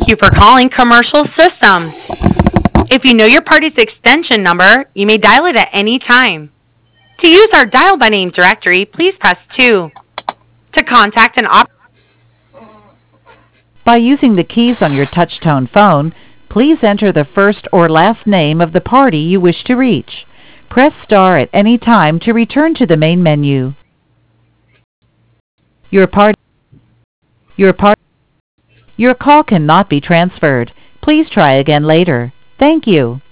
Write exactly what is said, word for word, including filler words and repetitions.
Thank you for calling Commercial Systems. If you know your party's extension number, you may dial it at any time. To use our dial by name directory, please press two. To contact an op- By using the keys on your touch-tone phone, please enter the first or last name of the party you wish to reach. Press star at any time to return to the main menu. Your party Your part Your call cannot be transferred. Please try again later. Thank you.